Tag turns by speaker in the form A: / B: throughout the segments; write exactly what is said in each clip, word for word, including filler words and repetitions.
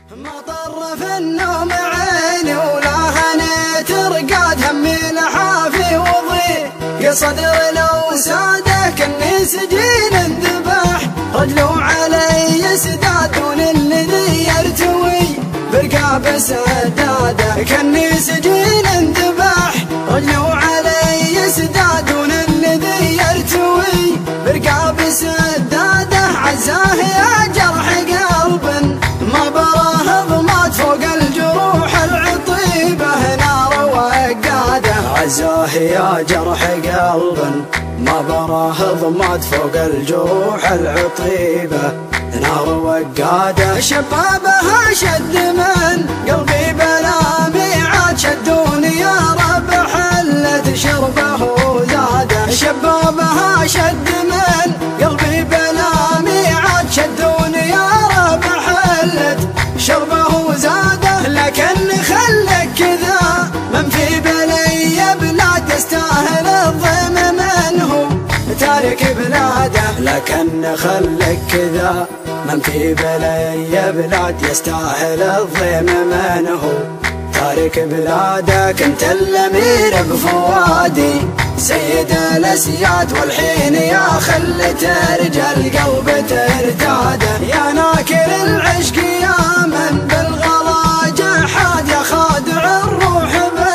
A: مطر في النوم عيني ولا هنيت رقاد همي لحافي وضيق صدر لو ساده كني سجين انذبح رجلو علي سداد دون الذي يرتوي برقاب سداده كني سجين انذبح رجلو علي سداد دون الذي يرتوي برقاب سداده عزاه يا جرح قلب ما براه ضمات فوق الجروح العطيبه نار وقاده عزاه يا جرح قلب ما براه ضمات فوق الجروح العطيبه نار وقاده شبابها شد من قلبي بلا ميعاد شدوني يا رب حلت شربه زاده شبابها شد من قلبي بلا ميعاد شدوني يا رب حلت شربه زاده لكن خلك كذا من في بلي بلاد يستاهل الضيم من هو تارك بلاده لكن خلك كذا من في بلي بلاد يستاهل الضيم من هو تارك بلاده كنت الامير بفوادي سيد الاسياد والحين يا خلت رجال قلب ترتاده يا ناكر العشق يا من بالغلا جحاد يا خادع الروح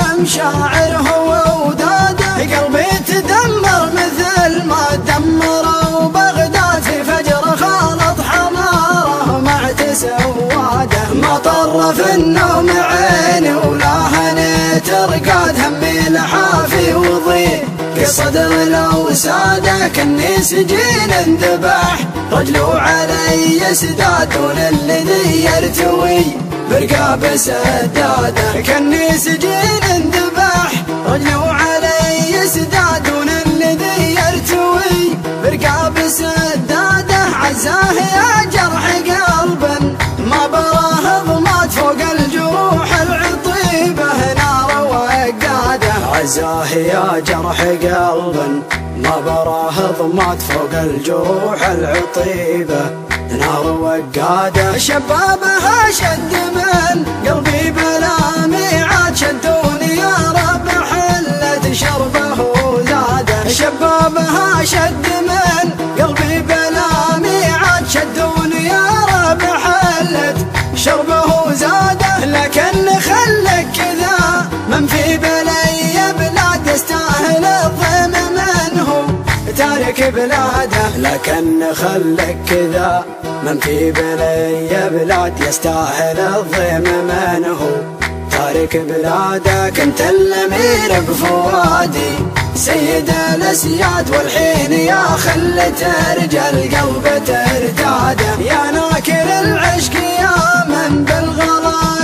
A: بمشاعره ووداده قلبي تدمر مثل ما دمروا بغداد في فجر خالط حماره مع تسواده مطر في النوم عيني ولا هنيت رقاد همي لحافي وضيق صدر لو ساده كني سجين انذبح رجلو علي سداد دون الذي يرتوي برقاب سداده كني سجين انذبح رجلو علي سداد دون الذي يرتوي برقاب سداده عزاه يا جرح قلب ما براه ضمات فوق الجروح العطيبه نار وقاده عزاه يا جرح قلب ما براه ضمات فوق الجروح العطيبه نار وقاده شبابها شد من قلبي بلا ميعاد شدوني يا رب حلت شربه زاده شبابها شد من قلبي بلا ميعاد شدوني يا رب حلت شربه زاده لكن خلك كذا من في بلي بلاد يستاهل الضيم من هو تارك بلاده لكن خلك كذا من في بلي بلاد يستاهل الضيم من هو تارك بلاده كنت الامير بفوادي سيد الاسياد والحين يا خلت رجال قلب ترتاده يا ناكر العشق يا من بالغلا